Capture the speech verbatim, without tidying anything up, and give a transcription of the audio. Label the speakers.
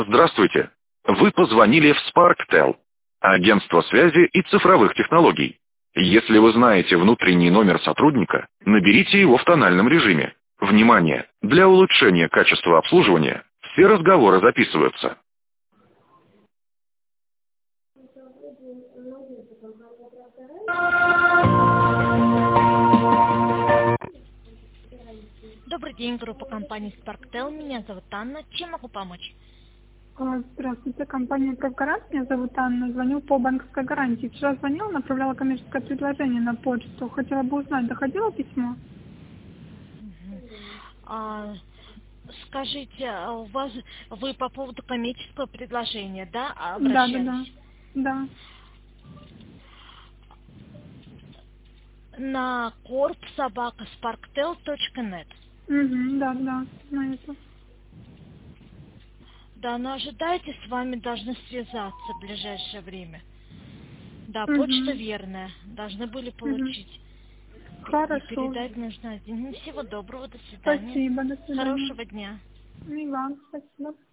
Speaker 1: Здравствуйте. Вы позвонили в Sparktel, агентство связи и цифровых технологий. Если вы знаете внутренний номер сотрудника, наберите его в тональном режиме. Внимание! Для улучшения качества обслуживания все разговоры записываются.
Speaker 2: Добрый день, группа компании Sparktel. Меня зовут Анна. Чем могу помочь?
Speaker 3: А, Здравствуйте, компания «Правгарант». Меня зовут Анна. Звоню по банковской гарантии. Вчера звонила, направляла коммерческое предложение на почту. Хотела бы узнать, доходило письмо?
Speaker 2: Мгм. А, скажите, а у вас вы по поводу коммерческого предложения, да,
Speaker 3: Да, да, да.
Speaker 2: обращались?
Speaker 3: Да.
Speaker 2: На корп собака sparktel точка нет.
Speaker 3: Угу, да, да, на это.
Speaker 2: Да, но ожидайте, с вами должны связаться в ближайшее время. Да, почта
Speaker 3: Угу,
Speaker 2: верная. Должны были
Speaker 3: угу.
Speaker 2: получить. И
Speaker 3: Хорошо.
Speaker 2: передать нужно один. Всего доброго, до свидания.
Speaker 3: Спасибо, до свидания.
Speaker 2: Хорошего дня.
Speaker 3: И вам спасибо.